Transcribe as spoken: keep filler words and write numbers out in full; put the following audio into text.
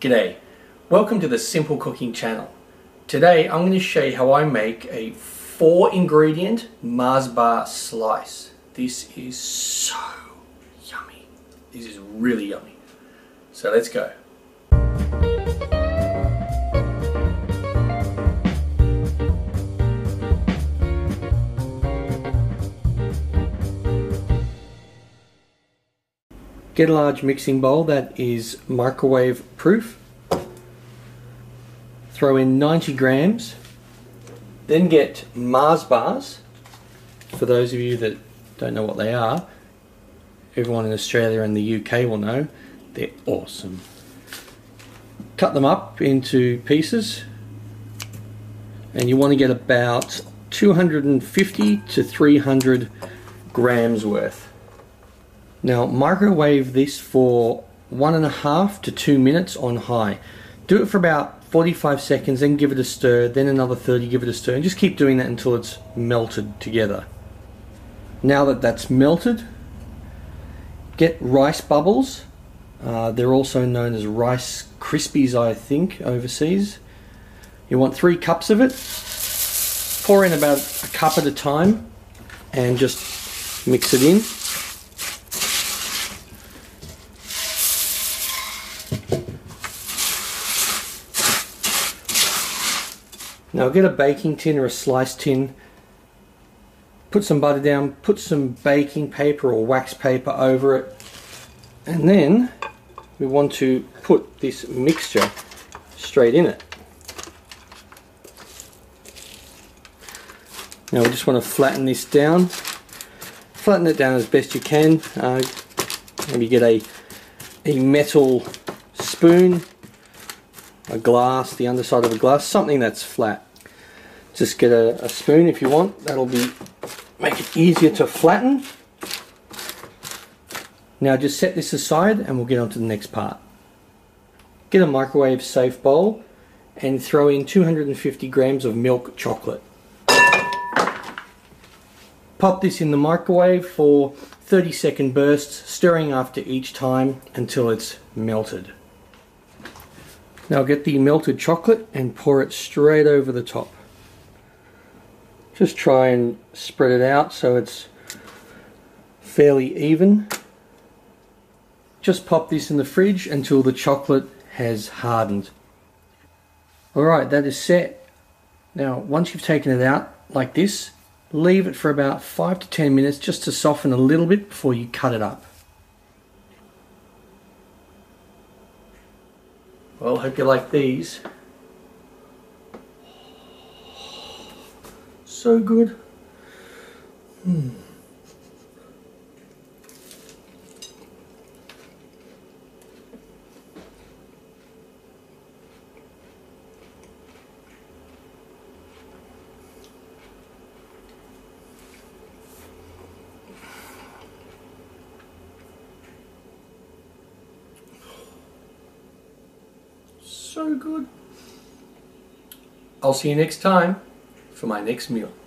G'day, welcome to the Simple Cooking channel. Today I'm going to show you how I make a four ingredient Mars bar slice. This is so yummy. This is really yummy. So let's go. Get a large mixing bowl that is microwave proof. Throw in ninety grams. Then get Mars bars. For those of you that don't know what they are, everyone in Australia and the U K will know. They're awesome. Cut them up into pieces. And you want to get about two hundred fifty to three hundred grams worth. Now microwave this for one and a half to two minutes on high. Do it for about forty-five seconds, then give it a stir, then another thirty, give it a stir, and just keep doing that until it's melted together. Now that that's melted, get rice bubbles. Uh, they're also known as Rice Krispies, I think, overseas. You want three cups of it. Pour in about a cup at a time and just mix it in. Now get a baking tin or a slice tin, put some butter down, put some baking paper or wax paper over it, and then we want to put this mixture straight in it. Now we just want to flatten this down, flatten it down as best you can. Uh, maybe get a, a metal spoon, a glass, the underside of a glass, something that's flat. Just get a, a spoon if you want. That'll be make it easier to flatten. Now just set this aside and we'll get on to the next part. Get a microwave safe bowl and throw in two hundred fifty grams of milk chocolate. Pop this in the microwave for thirty second bursts, stirring after each time until it's melted. Now get the melted chocolate and pour it straight over the top. Just try and spread it out so it's fairly even. Just pop this in the fridge until the chocolate has hardened. Alright, that is set. Now once you've taken it out like this, leave it for about five to ten minutes just to soften a little bit before you cut it up. Well, hope you like these. So good. Mm. So good. I'll see you next time for my next meal.